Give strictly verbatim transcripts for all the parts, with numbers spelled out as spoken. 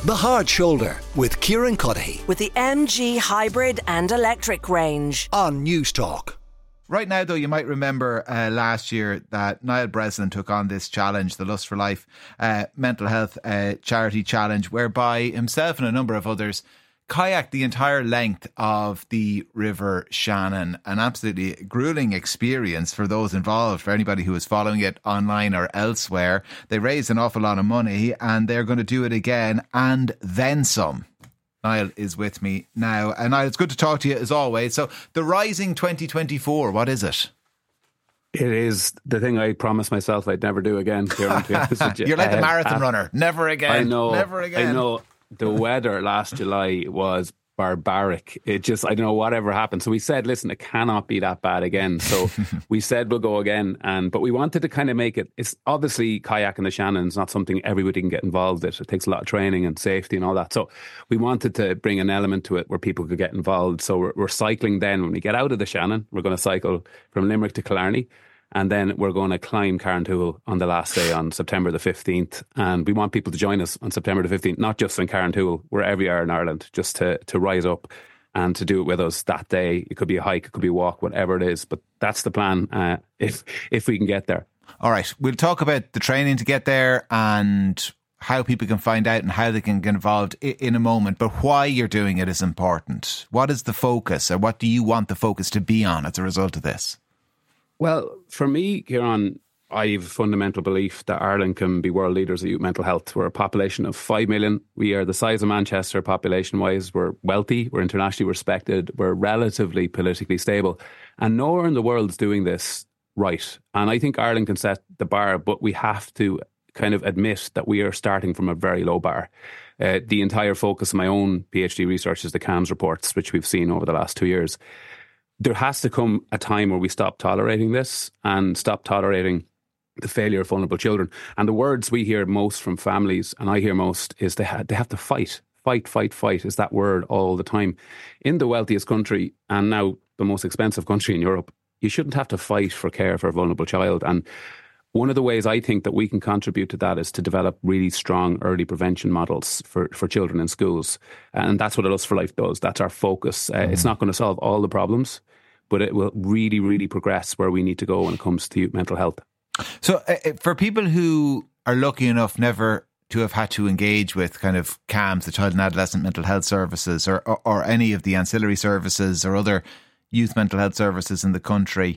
The Hard Shoulder with Kieran Cuddihy with the M G Hybrid and Electric range on News Talk. Right now, though, you might remember uh, last year that Niall Breslin took on this challenge, the Lust for Life uh, mental health uh, charity challenge, whereby himself and a number of others kayaked the entire length of the River Shannon. An absolutely gruelling experience for those involved, for anybody who was following it online or elsewhere. They raised an awful lot of money and they're going to do it again and then some. Niall is with me now. And Niall, it's good to talk to you as always. So the Rising twenty twenty-four, what is it? It is the thing I promised myself I'd never do again. Kieran, to be honest with you. You're like the Uh, marathon uh, runner. Never again. I know. Never again. I know. The weather last July was barbaric. It just, I don't know whatever happened. So we said, listen, it cannot be that bad again. So we said we'll go again. And but we wanted to kind of make it, it's obviously kayaking the Shannon is not something everybody can get involved with. It takes a lot of training and safety and all that. So we wanted to bring an element to it where people could get involved. So we're, we're cycling then when we get out of the Shannon. We're going to cycle from Limerick to Killarney. And then we're going to climb Carrauntoohil on the last day on September the fifteenth. And we want people to join us on September the fifteenth, not just in Carrauntoohil, wherever you are in Ireland, just to, to rise up and to do it with us that day. It could be a hike, it could be a walk, whatever it is. But that's the plan uh, if if we can get there. All right. We'll talk about the training to get there and how people can find out and how they can get involved in a moment. But why you're doing it is important. What is the focus, or what do you want the focus to be on as a result of this? Well, for me, Kieran, I have a fundamental belief that Ireland can be world leaders of youth mental health. We're a population of five million. We are the size of Manchester population-wise. We're wealthy. We're internationally respected. We're relatively politically stable. And nowhere in the world is doing this right. And I think Ireland can set the bar, but we have to kind of admit that we are starting from a very low bar. Uh, the entire focus of my own PhD research is the CAMHS reports, which we've seen over the last two years. There has to come a time where we stop tolerating this and stop tolerating the failure of vulnerable children. And the words we hear most from families, and I hear most, is they, ha- they have to fight. Fight, fight, fight is that word all the time. In the wealthiest country, and now the most expensive country in Europe, you shouldn't have to fight for care for a vulnerable child. And one of the ways I think that we can contribute to that is to develop really strong early prevention models for, for children in schools. And that's what Lust for Life does. That's our focus. Uh, mm. It's not going to solve all the problems, but it will really, really progress where we need to go when it comes to youth mental health. So uh, for people who are lucky enough never to have had to engage with kind of CAMHS, the Child and Adolescent Mental Health Services, or, or, or any of the ancillary services or other youth mental health services in the country,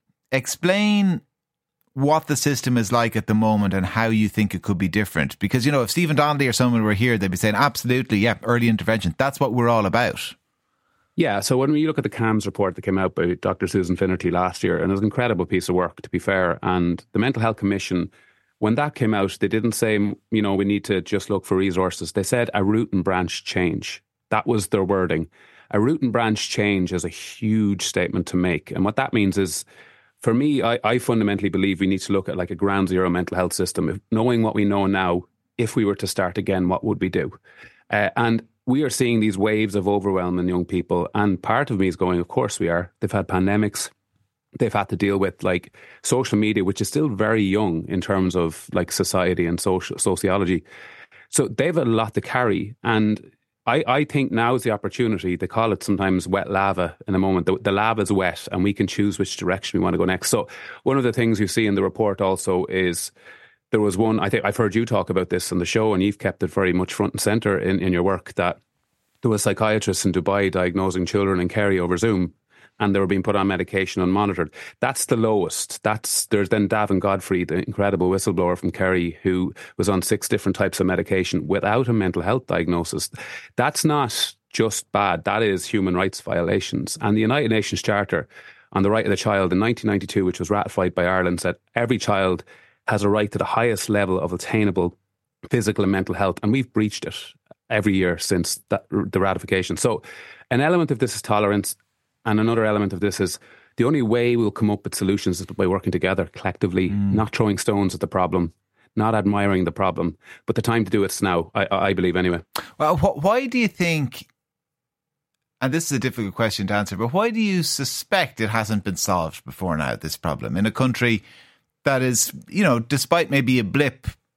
explain what the system is like at the moment and how you think it could be different. Because, you know, if Stephen Donnelly or someone were here, they'd be saying, absolutely, yeah, early intervention. That's what we're all about. Yeah, so when we look at the CAMHS report that came out by Doctor Susan Finnerty last year, and it was an incredible piece of work, to be fair, and the Mental Health Commission, when that came out, they didn't say, you know, we need to just look for resources. They said a root and branch change. That was their wording. A root and branch change is a huge statement to make. And what that means is, for me, I, I fundamentally believe we need to look at like a ground zero mental health system. If, knowing what we know now, if we were to start again, what would we do? Uh, and we are seeing these waves of overwhelm in young people. And part of me is going, of course we are. They've had pandemics. They've had to deal with like social media, which is still very young in terms of like society and social sociology. So they've a lot to carry. And I, I think now is the opportunity. They call it sometimes wet lava in a moment. The, the lava is wet and we can choose which direction we want to go next. So one of the things you see in the report also is there was one, I think I've heard you talk about this on the show and you've kept it very much front and centre in, in your work, that there was psychiatrists in Dubai diagnosing children in Kerry over Zoom and they were being put on medication unmonitored. That's the lowest. That's There's then Davin Godfrey, the incredible whistleblower from Kerry, who was on six different types of medication without a mental health diagnosis. That's not just bad. That is human rights violations. And the United Nations Charter on the Right of the Child in nineteen ninety-two, which was ratified by Ireland, said every child has a right to the highest level of attainable physical and mental health. And we've breached it every year since that, the ratification. So an element of this is tolerance. And another element of this is the only way we'll come up with solutions is by working together collectively, mm. not throwing stones at the problem, not admiring the problem. But the time to do it's now, I, I believe anyway. Well, wh- why do you think, and this is a difficult question to answer, but why do you suspect it hasn't been solved before now, this problem, in a country that is, you know, despite maybe a blip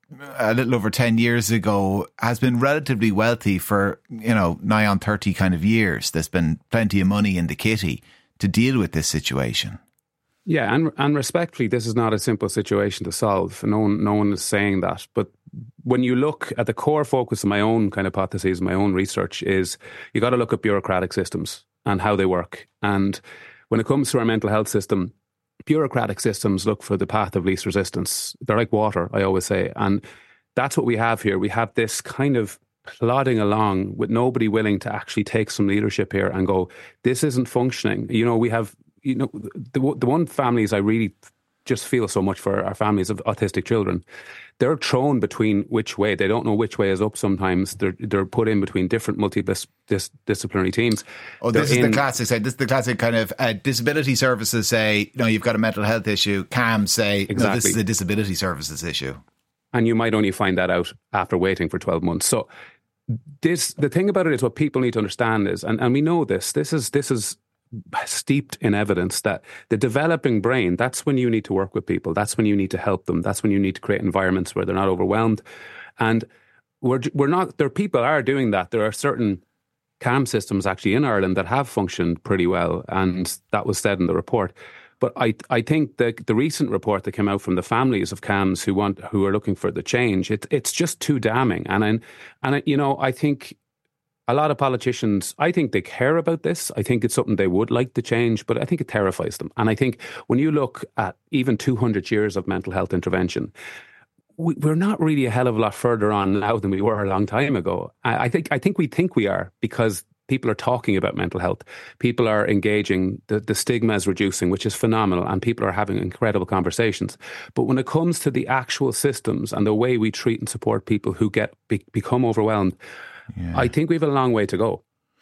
a little over ten years ago, has been relatively wealthy for, you know, nigh on thirty kind of years. There's been plenty of money in the kitty to deal with this situation. Yeah, and and respectfully, this is not a simple situation to solve. No one, no one is saying that. But when you look at the core focus of my own kind of hypotheses, my own research is you got to look at bureaucratic systems and how they work. And when it comes to our mental health system, bureaucratic systems look for the path of least resistance. They're like water, I always say. And that's what we have here. We have this kind of plodding along with nobody willing to actually take some leadership here and go, this isn't functioning. You know, we have, you know, the, the one families I really just feel so much for are families of autistic children. They're thrown between which way. They don't know which way is up sometimes. They're they're put in between different multidisciplinary teams. Oh, this they're is in, the classic, say, this is the classic kind of uh, disability services say, no, you've got a mental health issue. C A M say, exactly. No, this is a disability services issue. And you might only find that out after waiting for twelve months. So this, the thing about it is what people need to understand is, and, and we know this, this is this is steeped in evidence that the developing brain, that's when you need to work with people. That's when you need to help them. That's when you need to create environments where they're not overwhelmed. And we're we're not, there people are doing that. There are certain C A M systems actually in Ireland that have functioned pretty well. And that was said in the report. But I I think the the recent report that came out from the families of C A Ms who want who are looking for the change, it, it's just too damning. And I, and you know, I think a lot of politicians, I think they care about this. I think it's something they would like to change, but I think it terrifies them. And I think when you look at even two hundred years of mental health intervention, we, we're not really a hell of a lot further on now than we were a long time ago. I, I think I think we think we are because people are talking about mental health. People are engaging. The, the stigma is reducing, which is phenomenal, and people are having incredible conversations. But when it comes to the actual systems and the way we treat and support people who get be, become overwhelmed, yeah. I think we have a long way to go.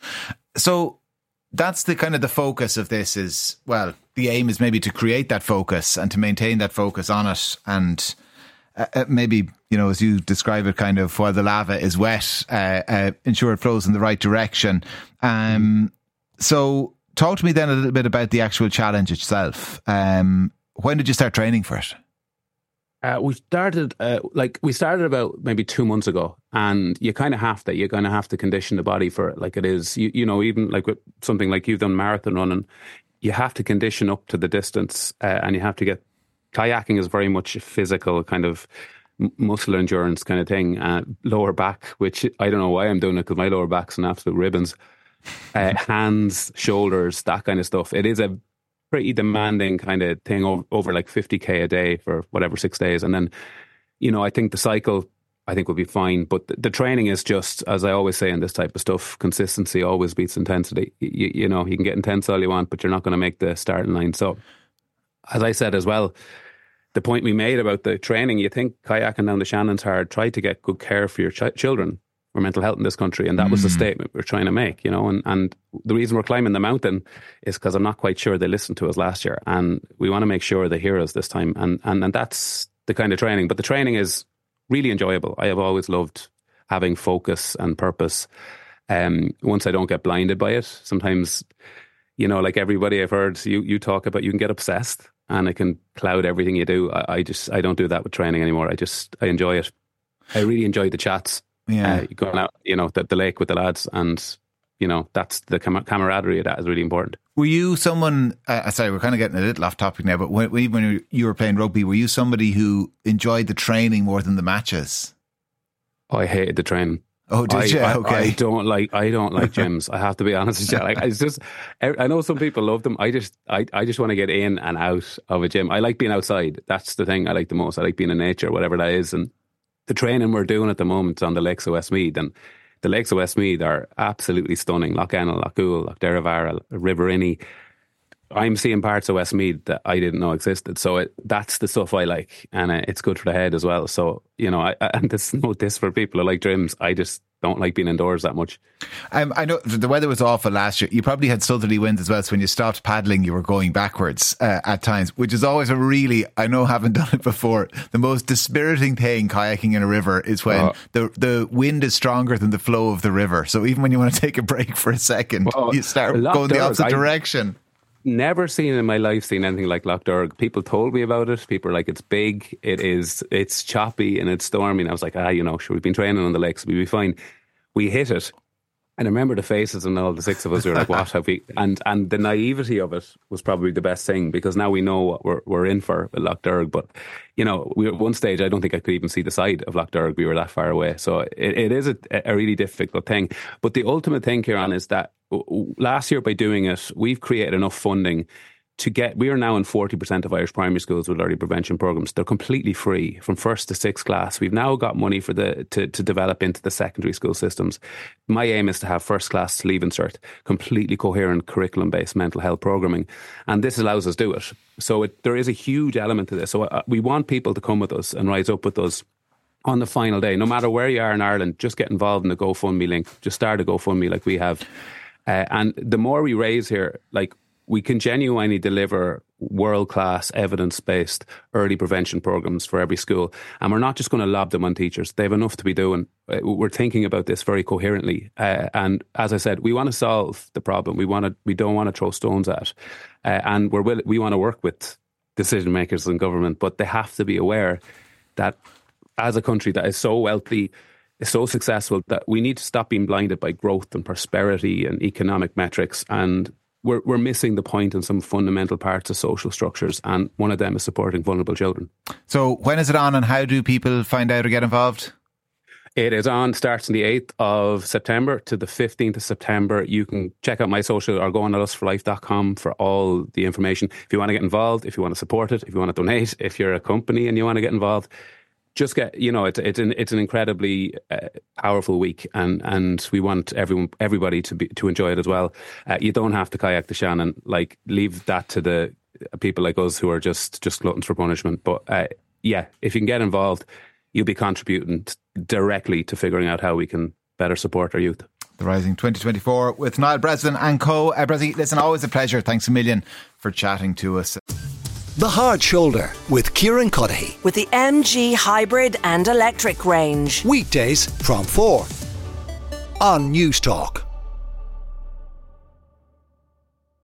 So that's the kind of the focus of this is, well, the aim is maybe to create that focus and to maintain that focus on it. And uh, maybe, you know, as you describe it, kind of while the lava is wet, uh, uh, ensure it flows in the right direction. Um, so talk to me then a little bit about the actual challenge itself. Um, when did you start training for it? Uh, we started uh, like we started about maybe two months ago, and you kind of have to. You're going to have to condition the body for it, like it is. You, you know, even like with something like you've done marathon running, you have to condition up to the distance, uh, and you have to get. Kayaking is very much a physical kind of muscle endurance kind of thing. Uh, lower back, which I don't know why I'm doing it because my lower back's an absolute ribbons. Uh, hands, shoulders, that kind of stuff. It is a pretty demanding kind of thing over, over like fifty K a day for whatever, six days. And then, you know, I think the cycle, I think will be fine. But the, the training is just, as I always say in this type of stuff, consistency always beats intensity. You, you know, you can get intense all you want, but you're not going to make the starting line. So, as I said as well, the point we made about the training, you think kayaking down the Shannon's hard, try to get good care for your ch- children for mental health in this country. And that mm. was the statement we're trying to make, you know, and, and the reason we're climbing the mountain is because I'm not quite sure they listened to us last year. And we want to make sure they hear us this time. And, and, and that's the kind of training. But the training is really enjoyable. I have always loved having focus and purpose. Um, once I don't get blinded by it, sometimes, you know, like everybody I've heard you, you talk about, you can get obsessed and it can cloud everything you do. I, I just, I don't do that with training anymore. I just, I enjoy it. I really enjoy the chats. Yeah. Uh, going out, you know, the, the lake with the lads, and, you know, that's the cam- camaraderie of that is really important. Were you someone, uh, sorry, we're kind of getting a little off topic now, but when, when you were playing rugby, were you somebody who enjoyed the training more than the matches? Oh, I hated the training. Oh, did I, you? I, okay. I don't like, I don't like gyms. I have to be honest with you. Like, it's just, I know some people love them. I just, I, I just want to get in and out of a gym. I like being outside. That's the thing I like the most. I like being in nature, whatever that is. And the training we're doing at the moment on the lakes of Westmeath, and the lakes of Westmeath are absolutely stunning. Lough Ennel, Lough Goole, Lough Derrivara, River Inny. I'm seeing parts of Westmeath that I didn't know existed. So it, that's the stuff I like, and uh, it's good for the head as well. So, you know, I, I, and there's no diss for people who like gyms. I just don't like being indoors that much. Um, I know the weather was awful last year. You probably had southerly winds as well. So when you stopped paddling, you were going backwards uh, at times, which is always a really, I know, haven't done it before, the most dispiriting thing kayaking in a river is when oh. the the wind is stronger than the flow of the river. So even when you want to take a break for a second, oh, you start going the opposite I, direction. never seen in my life seen anything like Lough Derg. People told me about it. People are like, it's big, it is, it's choppy and it's stormy. And I was like, ah, you know, sure, we've been training on the lakes, we'll be fine. We hit it. And I remember the faces and all the six of us, we were like, what have we? And and the naivety of it was probably the best thing, because now we know what we're, we're in for at Lough Derg. But, you know, we, at one stage, I don't think I could even see the side of Lough Derg. We were that far away. So it, it is a, a really difficult thing. But the ultimate thing, Kieran, is that last year by doing it, we've created enough funding to get, we are now in forty percent of Irish primary schools with early prevention programmes. They're completely free from first to sixth class. We've now got money for the to, to develop into the secondary school systems. My aim is to have first class Leaving Cert, completely coherent curriculum-based mental health programming. And this allows us to do it. So it, there is a huge element to this. So uh, we want people to come with us and rise up with us on the final day. No matter where you are in Ireland, just get involved in the GoFundMe link. Just start a GoFundMe like we have. Uh, and the more we raise here, like, we can genuinely deliver world-class, evidence-based early prevention programs for every school. And we're not just going to lob them on teachers. They have enough to be doing. We're thinking about this very coherently. Uh, and as I said, we want to solve the problem. We want to. We don't want to throw stones at. Uh, and we're will, we want to work with decision makers in government, but they have to be aware that as a country that is so wealthy, is so successful, that we need to stop being blinded by growth and prosperity and economic metrics. And We're, we're missing the point in some fundamental parts of social structures, and one of them is supporting vulnerable children. So when is it on, and how do people find out or get involved? It is on, starts on the eighth of September to the fifteenth of September. You can check out my social or go on lust for life dot com for all the information. If you want to get involved, if you want to support it, if you want to donate, if you're a company and you want to get involved, just get, you know, it's it's an it's an incredibly uh, powerful week, and, and we want everyone everybody to be to enjoy it as well. Uh, you don't have to kayak to Shannon. Like, leave that to the people like us who are just just gluttons for punishment. But uh, yeah, if you can get involved, you'll be contributing t- directly to figuring out how we can better support our youth. The Rising twenty twenty-four with Niall Breslin and co. Uh, Breslin, listen, always a pleasure. Thanks a million for chatting to us. The Hard Shoulder with Kieran Cuddihy. With the M G hybrid and electric range. Weekdays from four on News Talk.